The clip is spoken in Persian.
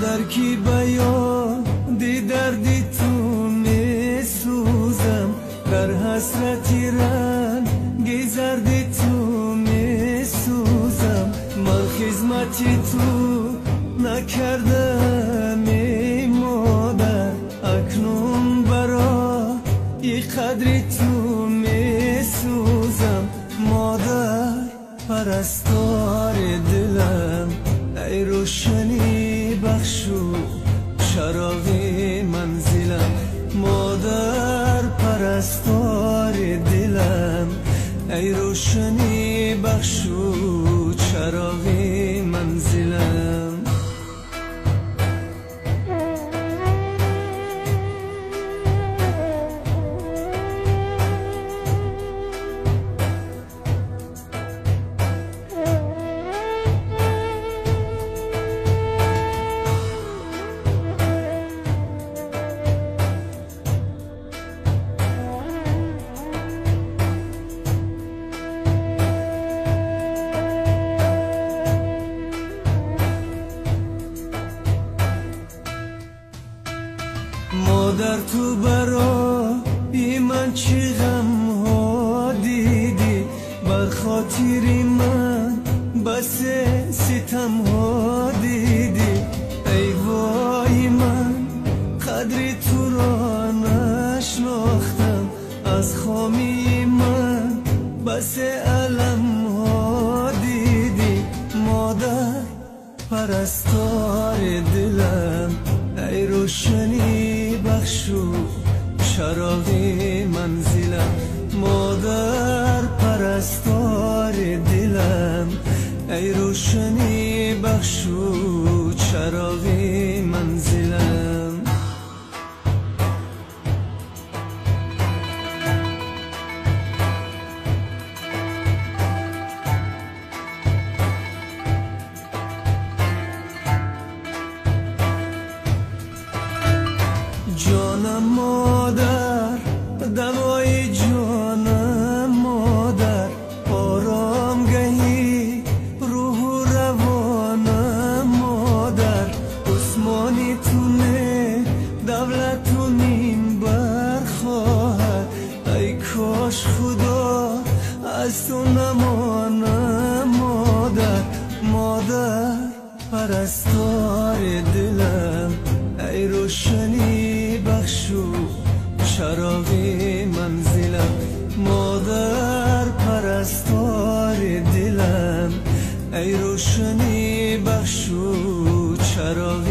ترکیب یادی دردی تو می سوزم، در حسرتی رنگی زردی تو می سوزم. من خدمتی تو نکردم ای مادر، اکنون برای قدری تو می سوزم. مادر پرستار دلم، ای روشنی بخشو چراغ منزلم. مادر پرستار دلم، ای روشنی بخشو چراغ منزلم. مادر تو برای من چه غم ها دیدی، بر خاطری من بس ستم ها دیدی. ای وای من قدری تو را نشناختم، از خامی من بس علم ها دیدی. مادر پرستار دلم، ای روشنی بخشو چراغ منزلم. مادر پرستار دلم، ای روشنی بخشو چراغ منزلم. جانم مادر، دوای جانم مادر، آرامگهی روح و روانم مادر. عثمانی تونه دولت و نیم برخواهد، ای کاش خدا از تو نمانم مادر. مادر پرستار دلم، ای روشنی بخشو چراغ منزلم. مادر پرستار دلم، ای روشنی بخشو چراغ